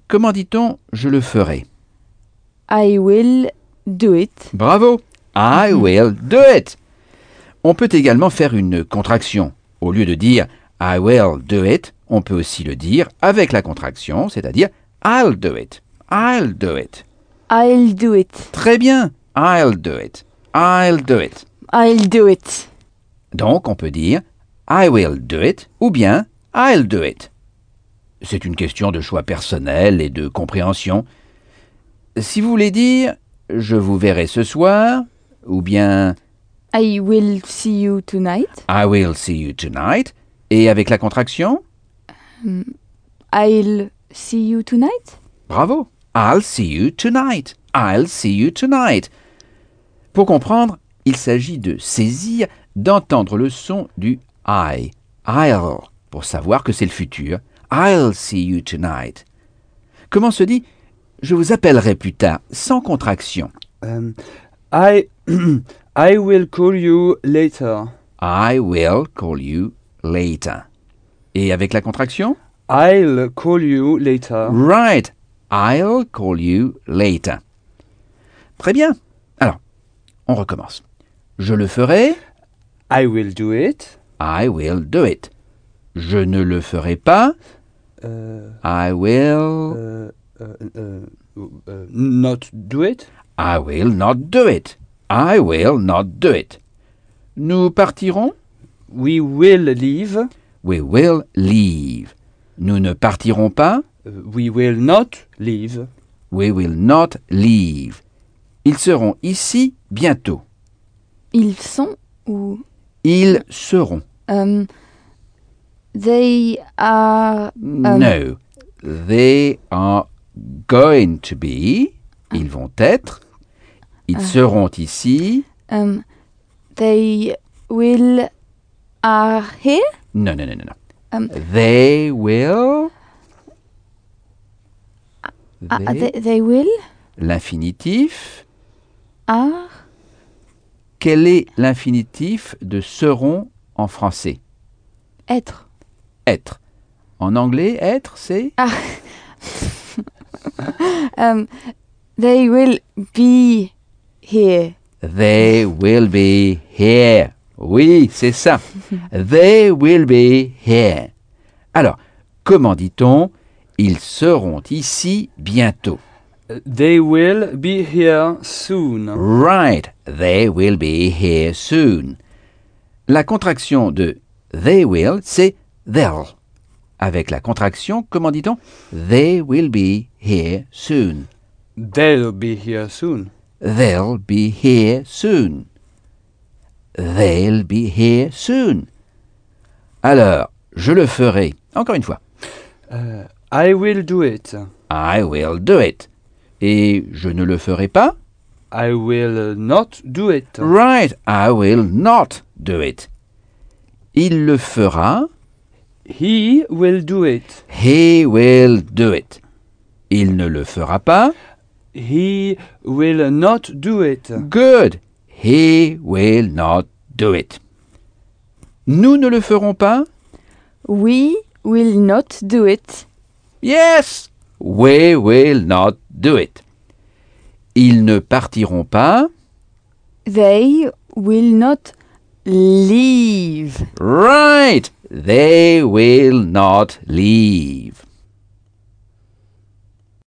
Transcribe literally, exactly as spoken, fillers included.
Comment dit-on « je le ferai » ? I will do it. Bravo! I will do it. On peut également faire une contraction. Au lieu de dire I will do it, on peut aussi le dire avec la contraction, c'est-à-dire I'll do it. I'll do it. I'll do it. Très bien. I'll do it. I'll do it. I'll do it. Donc, on peut dire I will do it ou bien I'll do it. C'est une question de choix personnel et de compréhension. Si vous voulez dire je vous verrai ce soir ou bien I will see you tonight. I will see you tonight et avec la contraction Um, I'll see you tonight. bravo. I'll see you tonight. I'll see you tonight. Pour comprendre, il s'agit de saisir, d'entendre le son du I. I'll, pour savoir que c'est le futur. I'll see you tonight. Comment se dit je vous appellerai plus tard, sans contraction? Um, I I will call you later. I will call you later. Et avec la contraction? I'll call you later. Right. I'll call you later. Très bien. Alors, on recommence. Je le ferai. I will do it. I will do it. Je ne le ferai pas. Uh, I will. uh, uh, uh, uh, not do it. I will not do it. I will not do it. Nous partirons. We will leave. We will leave. Nous ne partirons pas. Uh, we will not leave. We will not leave. Ils seront ici bientôt. Ils sont ou Ils seront. um, they are um, No. They are going to be. Ils vont être. Ils seront ici. um, they will are here. Non, non, non, non. non. Um, They will. Ah, They- they, they will L'infinitif. are Quel est l'infinitif de seront en français? être. Être. En anglais, être, c'est Ah. um, they will be here. They will be here. Oui, c'est ça. They will be here. Alors, comment dit-on? Ils seront ici bientôt. Uh, They will be here soon. Right. They will be here soon. La contraction de they will, c'est they'll. Avec la contraction, comment dit-on? They will be here soon. They'll be here soon. They'll be here soon. They'll be here soon. Alors, je le ferai. Encore une fois. Uh, I will do it. I will do it. Et je ne le ferai pas? I will not do it. Right, I will not do it. Il le fera. He will do it. He will do it. Il ne le fera pas. He will not do it. Good. He will not do it. Nous ne le ferons pas. We will not do it. Yes. We will not do it. Ils ne partiront pas. They will not leave. Right. They will not leave.